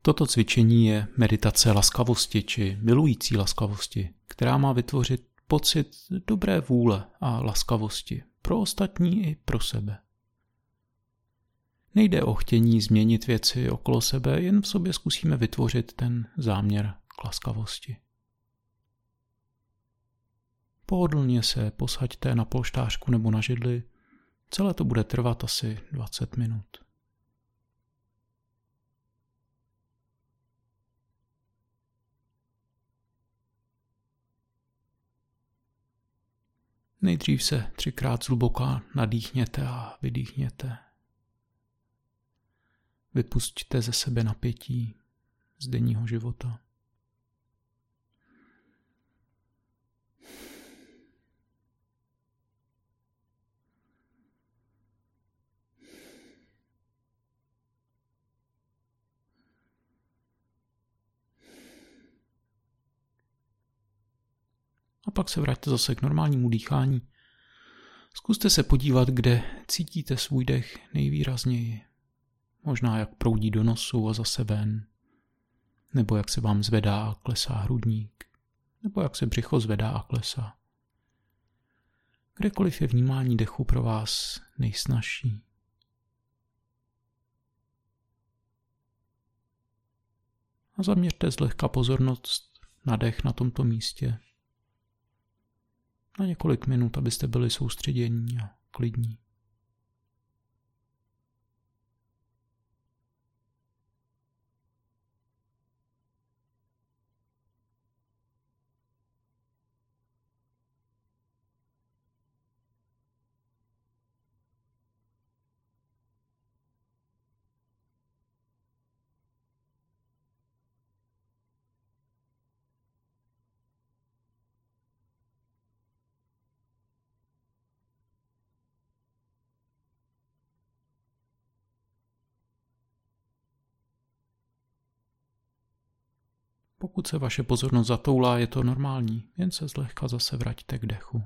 Toto cvičení je meditace laskavosti či milující laskavosti, která má vytvořit pocit dobré vůle a laskavosti pro ostatní i pro sebe. Nejde o chtění změnit věci okolo sebe, jen v sobě zkusíme vytvořit ten záměr k laskavosti. Pohodlně se posaďte na polštářku nebo na židli, celé to bude trvat asi 20 minut. Nejdřív se 3krát zhluboka nadýchněte a vydýchněte. Vypusťte ze sebe napětí z denního života. A pak se vraťte zase k normálnímu dýchání. Zkuste se podívat, kde cítíte svůj dech nejvýrazněji. Možná jak proudí do nosu a zase ven, nebo jak se vám zvedá a klesá hrudník, nebo jak se břicho zvedá a klesá. Kdekoliv je vnímání dechu pro vás nejsnazší. A zaměřte zlehka pozornost na dech na tomto místě. Na několik minut, abyste byli soustředění a klidní. Pokud se vaše pozornost zatoulá, je to normální, jen se zlehka zase vraťte k dechu.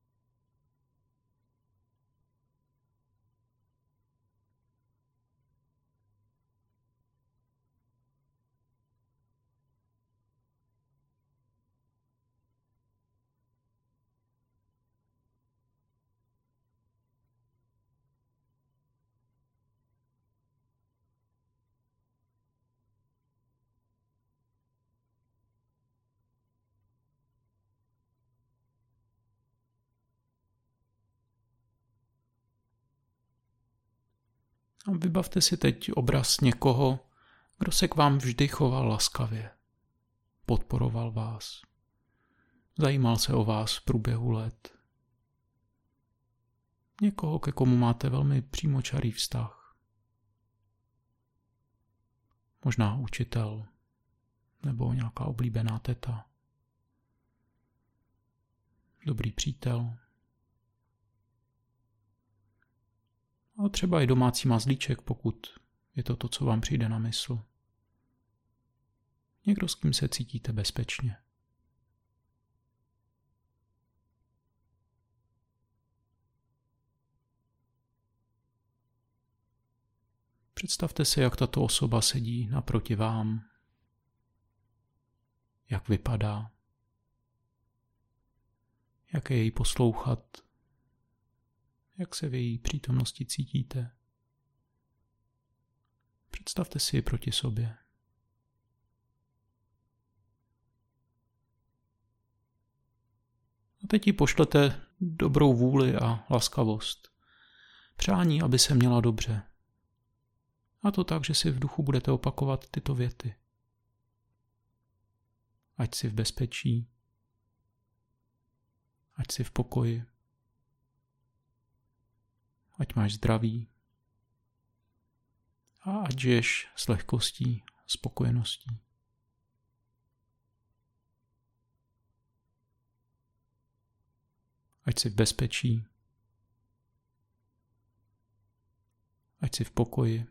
A vybavte si teď obraz někoho, kdo se k vám vždy choval laskavě. Podporoval vás. Zajímal se o vás v průběhu let. Někoho, ke komu máte velmi přímočarý vztah. Možná učitel nebo nějaká oblíbená teta. Dobrý přítel. A třeba i domácí mazlíček, pokud je to, co vám přijde na mysl. Někdo, s kým se cítíte bezpečně. Představte si, jak tato osoba sedí naproti vám, jak vypadá, jak je jej poslouchat, jak se v její přítomnosti cítíte. Představte si ji proti sobě. A teď jí pošlete dobrou vůli a laskavost. Přání, aby se měla dobře. A to tak, že si v duchu budete opakovat tyto věty. Ať jsi v bezpečí, ať jsi v pokoji, ať máš zdraví a ať žiješ s lehkostí a spokojeností. Ať jsi v bezpečí, ať jsi v pokoji,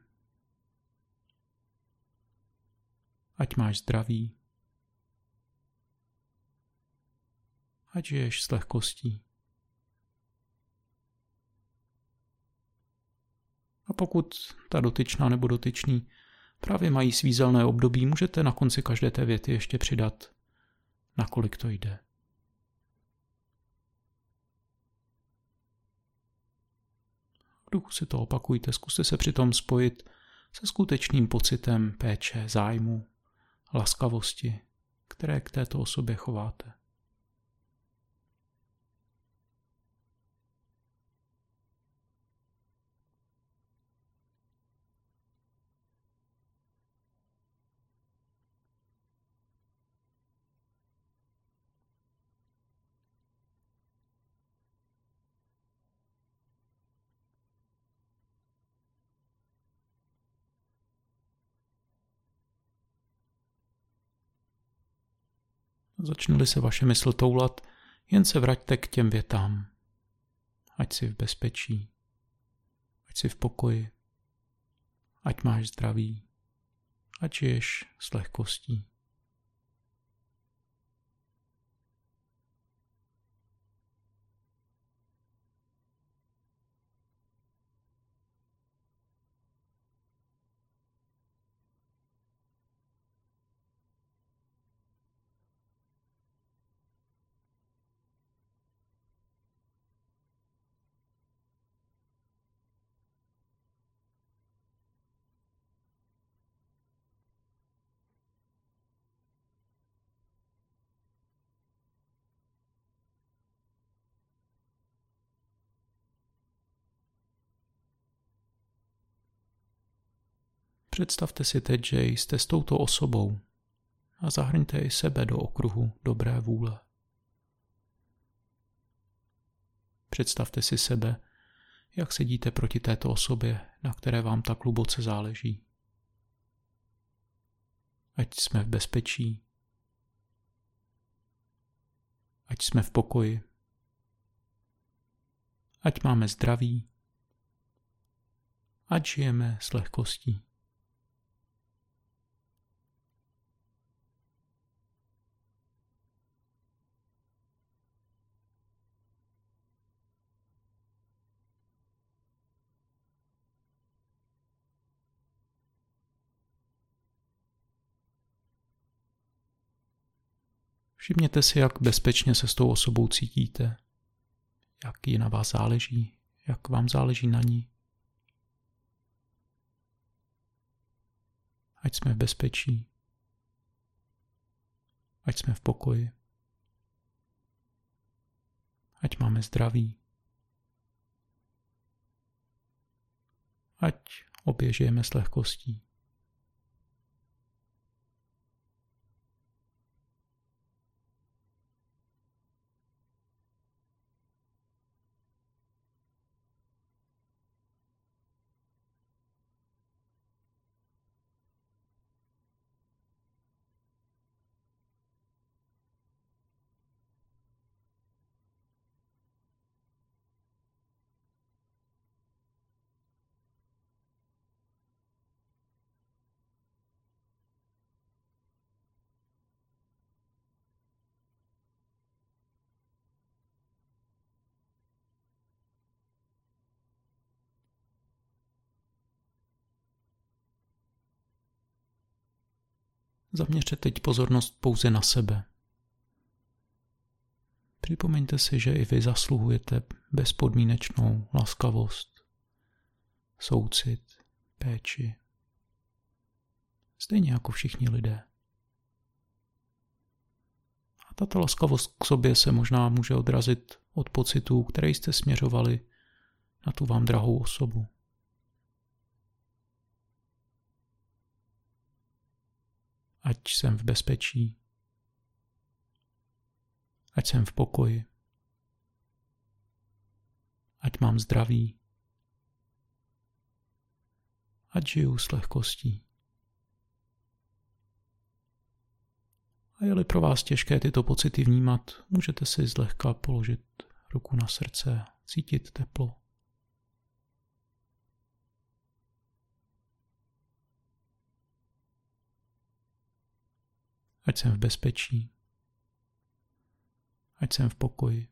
ať máš zdraví, ať žiješ s lehkostí. A pokud ta dotyčná nebo dotyčný právě mají svízelné období, můžete na konci každé té věty ještě přidat, nakolik to jde. V duchu si to opakujte, zkuste se přitom spojit se skutečným pocitem péče, zájmu, laskavosti, které k této osobě chováte. Začne-li se vaše mysl toulat, jen se vraťte k těm větám. Ať jsi v bezpečí, ať jsi v pokoji, ať máš zdraví, ať žiješ s lehkostí. Představte si teď, že jste s touto osobou a zahrňte i sebe do okruhu dobré vůle. Představte si sebe, jak sedíte proti této osobě, na které vám tak hluboce záleží. Ať jsme v bezpečí, ať jsme v pokoji, ať máme zdraví, ať žijeme s lehkostí. Všimněte si, jak bezpečně se s tou osobou cítíte, jak jí na vás záleží, jak vám záleží na ní. Ať jsme v bezpečí, ať jsme v pokoji, ať máme zdraví, ať obě žijeme s lehkostí. Zaměřte teď pozornost pouze na sebe. Připomeňte si, že i vy zasluhujete bezpodmínečnou laskavost, soucit, péči. Stejně jako všichni lidé. A tato laskavost k sobě se možná může odrazit od pocitů, které jste směřovali na tu vám drahou osobu. Ať jsem v bezpečí, ať jsem v pokoji, ať mám zdraví, ať žiju s lehkostí. A je-li pro vás těžké tyto pocity vnímat, můžete si zlehka položit ruku na srdce, cítit teplo. Ať jsem v bezpečí, ať jsem v pokoji,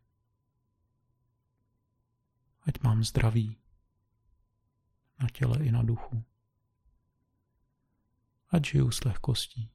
ať mám zdraví na těle i na duchu. ať žiju s lehkostí.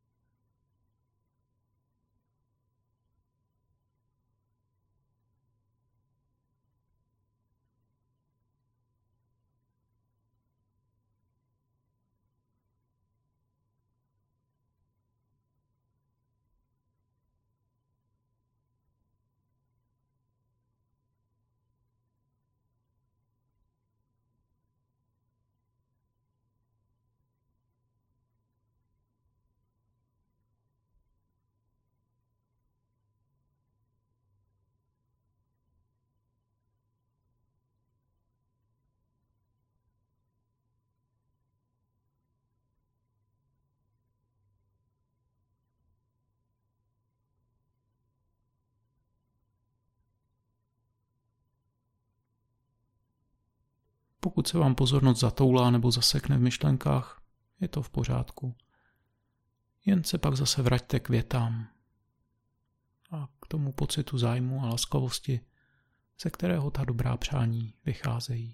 Pokud se vám pozornost zatoulá nebo zasekne v myšlenkách, je to v pořádku. Jen se pak zase vraťte k větám a k tomu pocitu zájmu a laskavosti, ze kterého ta dobrá přání vycházejí.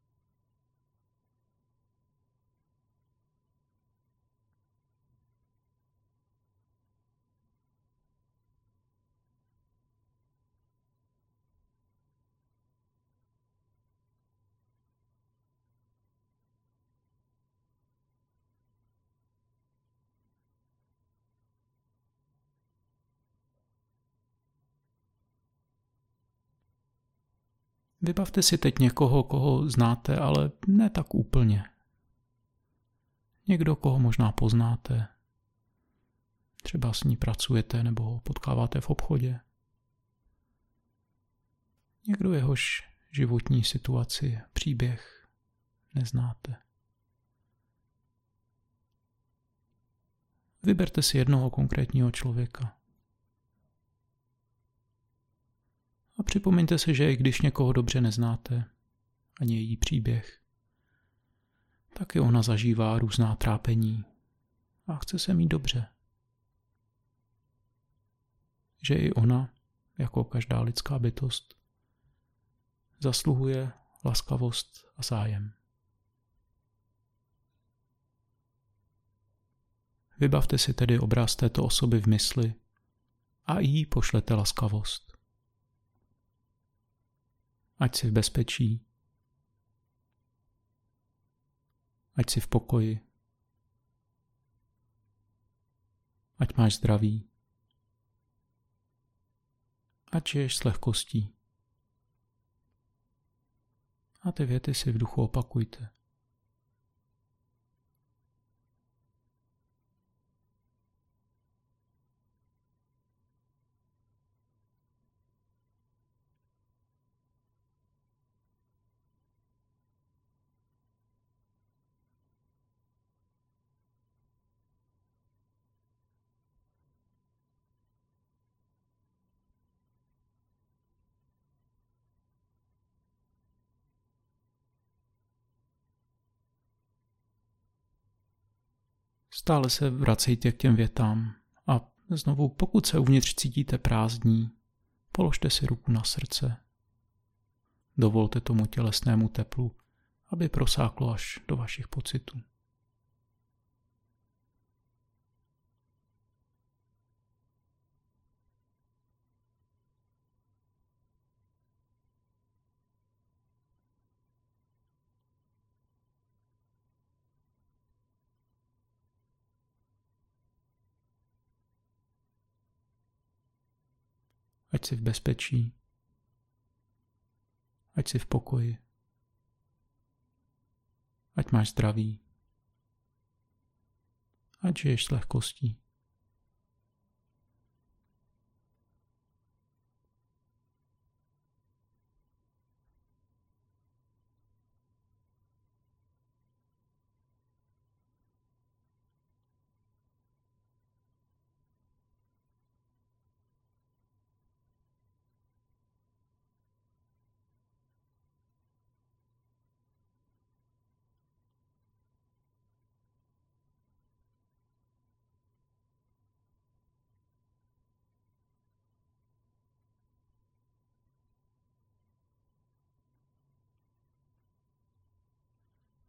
Vybavte si teď někoho, koho znáte, ale ne tak úplně. Někdo, koho možná poznáte. Třeba s ní pracujete nebo ho potkáváte v obchodě. Někdo, jehož životní situaci, příběh neznáte. Vyberte si jednoho konkrétního člověka. A připomeňte si, že i když někoho dobře neznáte, ani její příběh, tak i ona zažívá různá trápení a chce se mít dobře. Že i ona, jako každá lidská bytost, zasluhuje laskavost a zájem. Vybavte si tedy obraz této osoby v mysli a jí pošlete laskavost. Ať si v bezpečí, ať si v pokoji, ať máš zdraví, ať žiješ s lehkostí. A ty věty si v duchu opakujte. Stále se vracejte k těm větám a znovu, pokud se uvnitř cítíte prázdní, položte si ruku na srdce. Dovolte tomu tělesnému teplu, aby prosáklo až do vašich pocitů. Ať jsi v bezpečí, ať jsi v pokoji, ať máš zdraví, ať žiješ s lehkostí.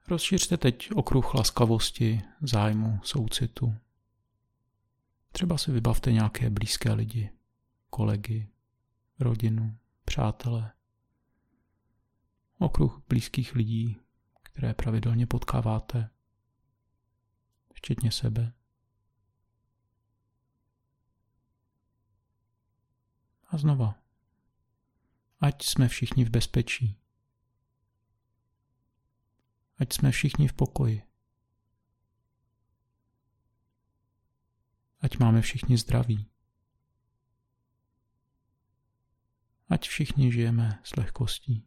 Rozšiřte teď okruh laskavosti, zájmu, soucitu. Třeba si vybavte nějaké blízké lidi, kolegy, rodinu, přátele. Okruh blízkých lidí, které pravidelně potkáváte, včetně sebe. A znova. Ať jsme všichni v bezpečí. Ať jsme všichni v pokoji. Ať máme všichni zdraví. Ať všichni žijeme s lehkostí.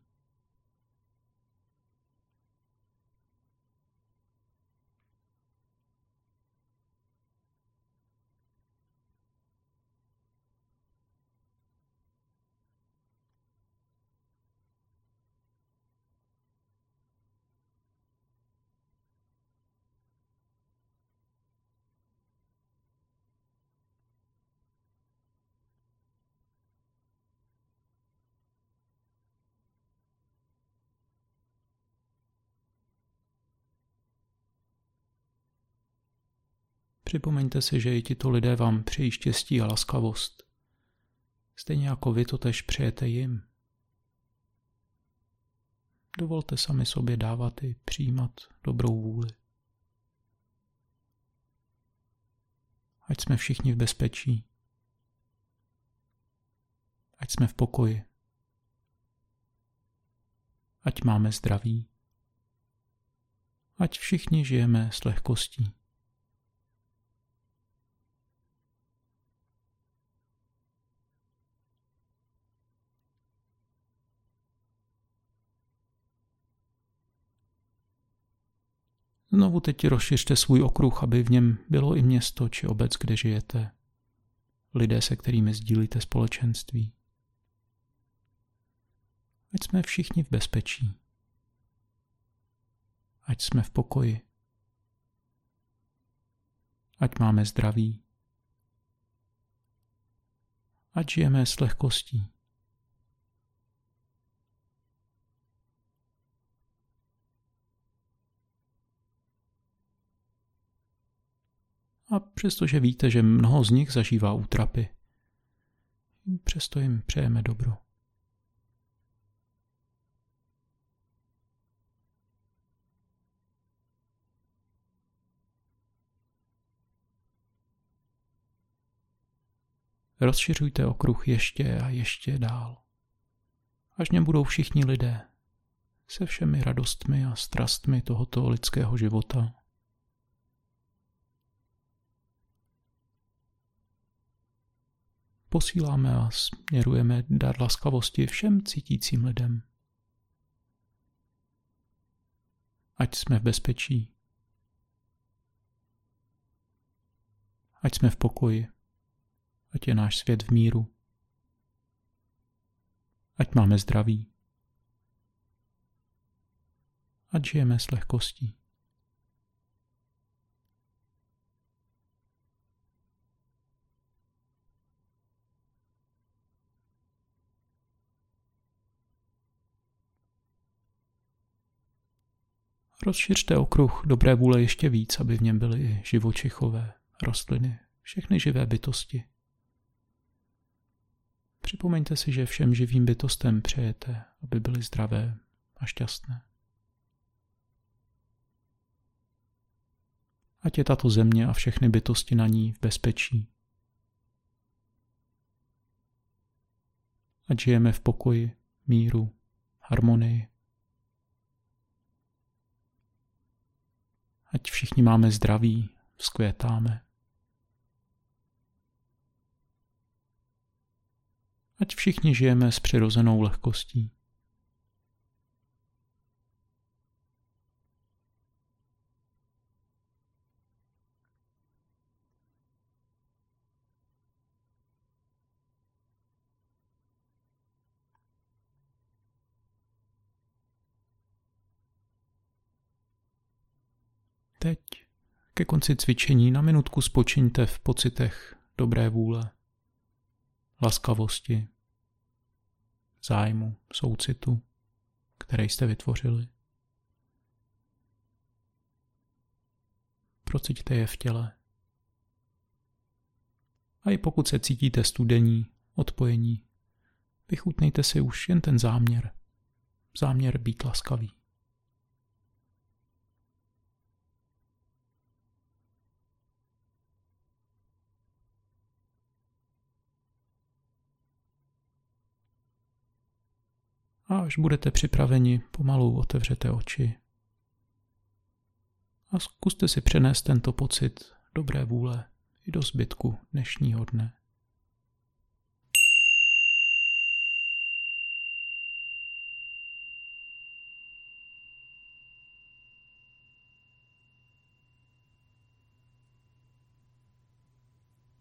Připomeňte si, že i tito lidé vám přejí štěstí a laskavost. Stejně jako vy to též přejete jim. Dovolte sami sobě dávat i přijímat dobrou vůli. Ať jsme všichni v bezpečí. Ať jsme v pokoji. Ať máme zdraví. Ať všichni žijeme s lehkostí. Znovu teď rozšiřte svůj okruh, aby v něm bylo i město či obec, kde žijete. Lidé, se kterými sdílíte společenství. Ať jsme všichni v bezpečí. Ať jsme v pokoji. Ať máme zdraví. Ať žijeme s lehkostí. A přestože víte, že mnoho z nich zažívá útrapy, přesto jim přejeme dobro. Rozšiřujte okruh ještě a ještě dál, až v něm budou všichni lidé, se všemi radostmi a strastmi tohoto lidského života. Posíláme a směrujeme dar laskavosti všem cítícím lidem. Ať jsme v bezpečí. Ať jsme v pokoji. Ať je náš svět v míru. Ať máme zdraví. Ať žijeme s lehkostí. Rozšiřte okruh dobré vůle ještě víc, aby v něm byly i živočichové, rostliny, všechny živé bytosti. Připomeňte si, že všem živým bytostem přejete, aby byly zdravé a šťastné. Ať je tato země a všechny bytosti na ní v bezpečí. Ať žijeme v pokoji, míru, harmonii. Ať všichni máme zdraví, vzkvétáme. Ať všichni žijeme s přirozenou lehkostí. Teď, ke konci cvičení, na minutku spočiňte v pocitech dobré vůle, laskavosti, zájmu, soucitu, které jste vytvořili. Prociťte je v těle. A i pokud se cítíte studení, odpojení, vychutnejte si už jen ten záměr. Záměr být laskavý. A až budete připraveni, pomalu otevřete oči a zkuste si přenést tento pocit dobré vůle i do zbytku dnešního dne.